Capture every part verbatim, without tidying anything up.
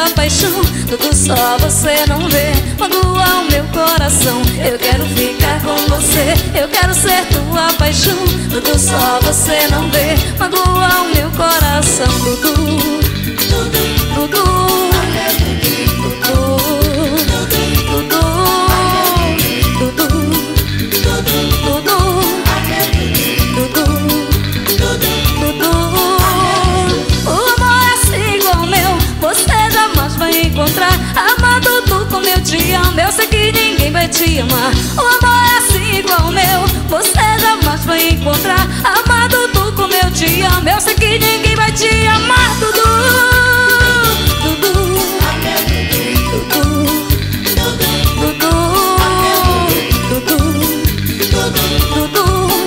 tua paixão, tudo só você não vê, magoa o meu coração. Eu quero ficar com você, eu quero ser tua paixão, tudo só você não vê, magoa o meu coração. Dudu, Dudu, Dudu, amado tu como eu te amo, eu sei que ninguém vai te amar. O amor é assim igual ao meu, você jamais vai encontrar. Amado tu como eu te amo, eu sei que ninguém vai te amar. Dudu, Dudu, Dudu, Dudu, Dudu, Dudu,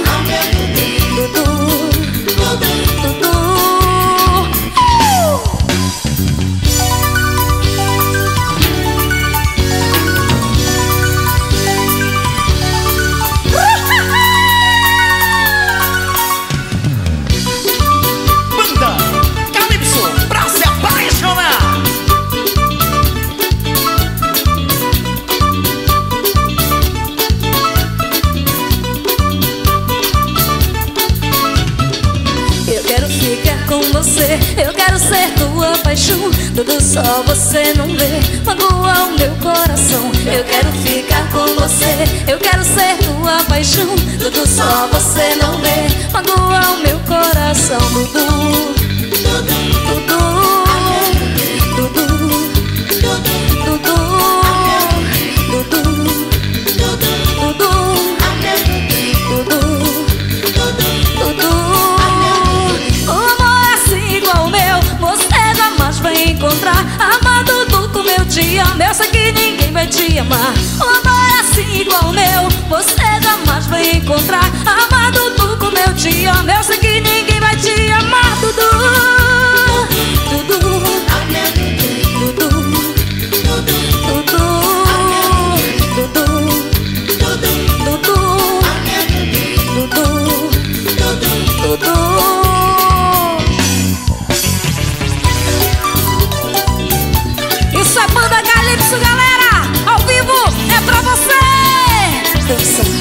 eu quero ser tua paixão, tudo só você não vê, magoa o meu coração. Eu quero ficar com você, eu quero ser tua paixão, tudo só você não vê, magoa o meu coração. Dudu, Dudu, Dudu, Dudu, Dudu, amado tu como eu te amo, eu sei que ninguém vai te amar. O amor é assim igual ao meu, você jamais vai encontrar. Amado tu como eu te amo, eu sei que ninguém vai te amar. Dudu, Dudu, Dudu, Dudu, Dudu, Dudu, Dudu. Isso é Banda Calypso, galera! Ao vivo, é pra você!